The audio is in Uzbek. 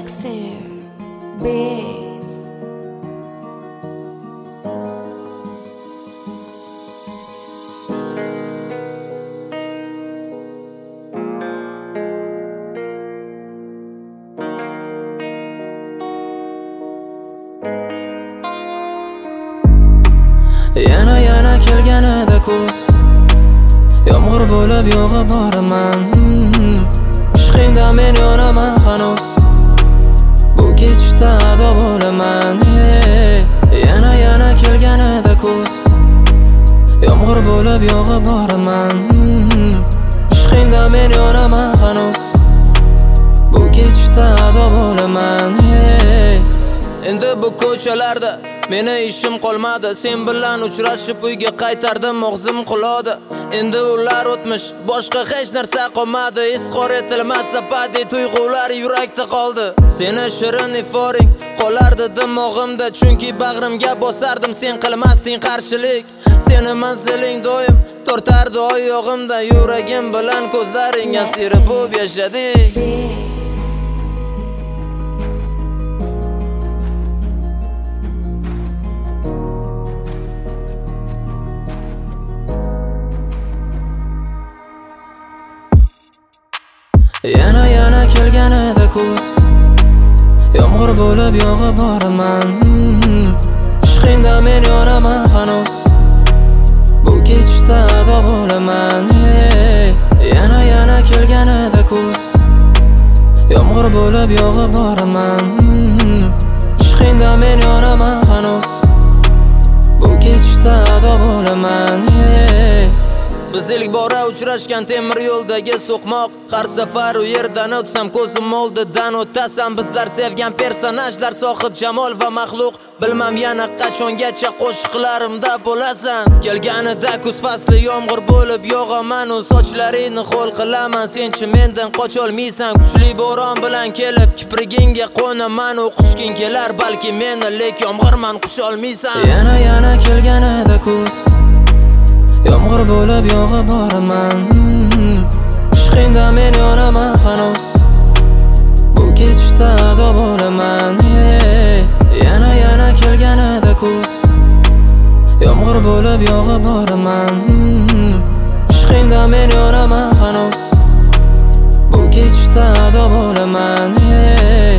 Elixir Beats. Yana kelganida kuz, yomg'ir bo'lib yog'ib boraman. Ishqingda men yonaman hanuz, bu kechda ado bo'laman. Yana kelganida kuz, yomg'ir bo'lib yog'ib boraman. Ishqingda men yonaman hanuz, bu kechda ado bo'laman. Endi bu ko'chalarda meni ishim qolmadi, sen bilan uchrashib uyga qaytardim, og'zim quladi. Endi ular o'tmish, boshqa hech narsa qolmadi. Izhor etilmas abadiy tuyg'ular yurakda qoldi. Seni shirin iforing qolardi dimog'imda, chunki bag'rimga bosardim, sen qilmasding qarshilik. Seni manziling doim tortardi oyog'imda, yuragim bilan ko'zlaring asiri bo'lib yashadik. Yana kelganida kuz, yomg'ir bo'lib yog'ib boraman. Ishqingda men yonaman hanuz, bu kechda ado bo'laman. Yana kelganida kuz, yomg'ir bo'lib yog'ib boraman. Ishqingda men yonaman hanuz, bu kechda ado bo'laman. Biz ilk bora uchrashgan temir yo'ldagi so'qmoq, har safar u yerdan o'tsam ko'zim oldidan o'tasan. Bizlar sevgan personajlar, sohib jamol va maxluq. Bilmam yana qachongacha qo'shiqlarimda bo'lasan. Kelganida kuz fasli yomg'ir bo'lib yog'aman, u sochlaringni ho'l qilaman. Senchi mendan qocholmaysan, kuchli bo'ron bilan kelib kiprigingga qo'naman. O'qishging kelar balki meni, lek yomg'irman qusholmaysan. Yana kelganida kuz, yomg'ir bo'lib yog'ib boraman. Ishqingda men yonaman hanuz, bu kechda ado bo'laman. Yana kelganida kuz, yomg'ir bo'lib yog'ib boraman. Ishqingda men yonaman hanuz, bu kechda ado bo'laman.